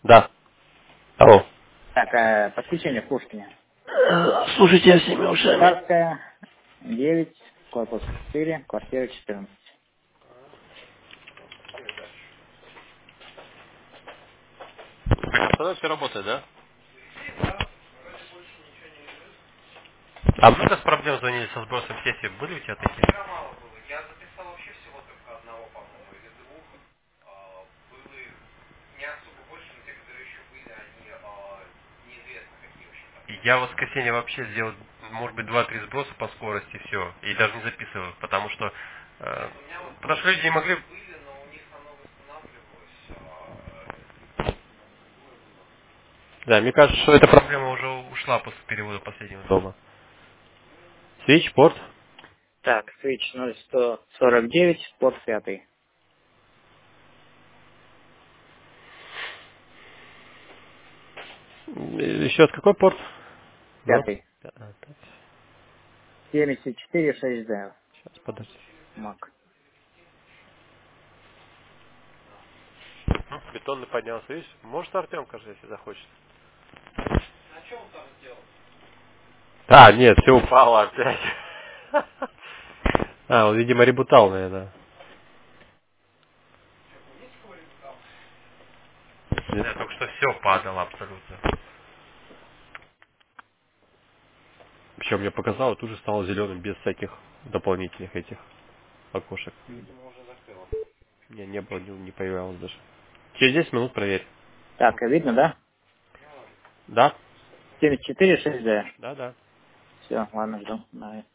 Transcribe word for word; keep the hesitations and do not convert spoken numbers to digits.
Да. Алло. Так, э, подключение в Пушкине. Э, Слушайте всеми ушами. Царская, девять, корпус четыре, квартира четырнадцать. Тогда все работает, да? А много с проблем звонили со сбросом сессии? Были у тебя такие? Я в воскресенье вообще сделал, может быть, два-три сброса по скорости, все. И даже не записывал, потому что... э, потому что люди не могли... Да, мне кажется, что эта проблема уже ушла после перевода последнего дома. Свитчпорт. Так, свич ноль сто сорок девять, порт пятый. Еще раз какой порт? Ну, Пятый. а, так, семьдесят четыре шесть д. сейчас, подожди. Мак. Ну, бетонный поднялся, видишь? Может, Артем, кажется, если захочет. А, нет, все упало опять. А, он, видимо, ребутал, наверное. Не знаю, только что все падало абсолютно. Причем мне показалось, тут же стало зеленым без всяких дополнительных этих окошек. Не, не было, не, не появлялось даже. Через десять минут проверь. Так, видно, да? Да? семьдесят четыре шесть д. Да, да. Все, ладно, жду. Давай.